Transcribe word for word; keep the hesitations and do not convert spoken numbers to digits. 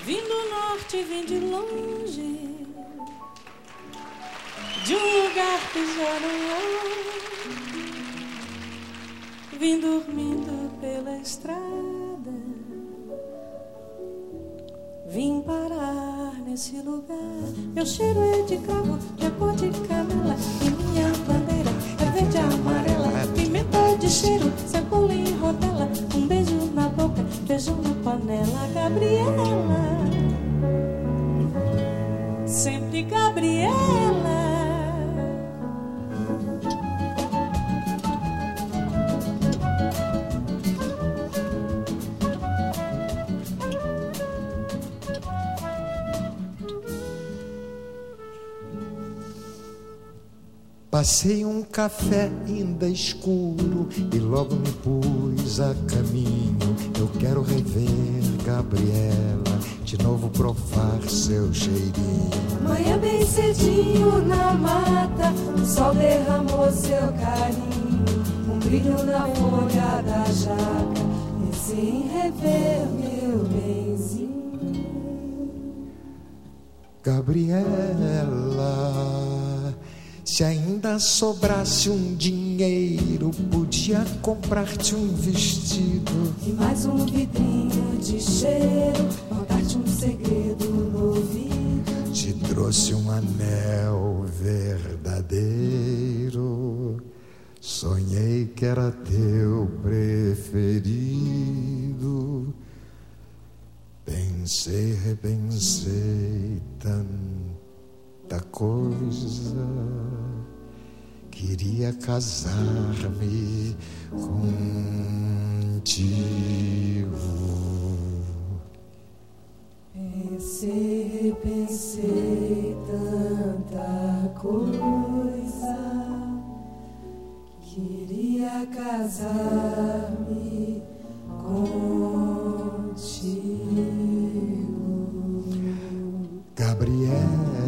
Vim do norte, vim de longe, de um lugar que já não há. Vim dormindo pela estrada, vim parar nesse lugar. Meu cheiro é de cravo, minha cor de canela, e minha bandeira é verde e amarela. Pimenta de cheiro, cebola e rodela, um beijo na boca, beijo na panela. Gabriela, sempre Gabriela. Passei um café ainda escuro e logo me pus a caminho. Eu quero rever Gabriela, de novo provar seu cheirinho. Manhã bem cedinho na mata, o sol derramou seu carinho, um brilho na folha da jaca, pensei em rever meu benzinho. Gabriela, se ainda sobrasse um dinheiro, podia comprar-te um vestido e mais um vidrinho de cheiro, contar-te um segredo no ouvido. Te trouxe um anel verdadeiro, sonhei que era teu preferido. Pensei, repensei tanta coisa, queria casar-me contigo. Pensei, pensei tanta coisa, queria casar-me contigo. Gabriela,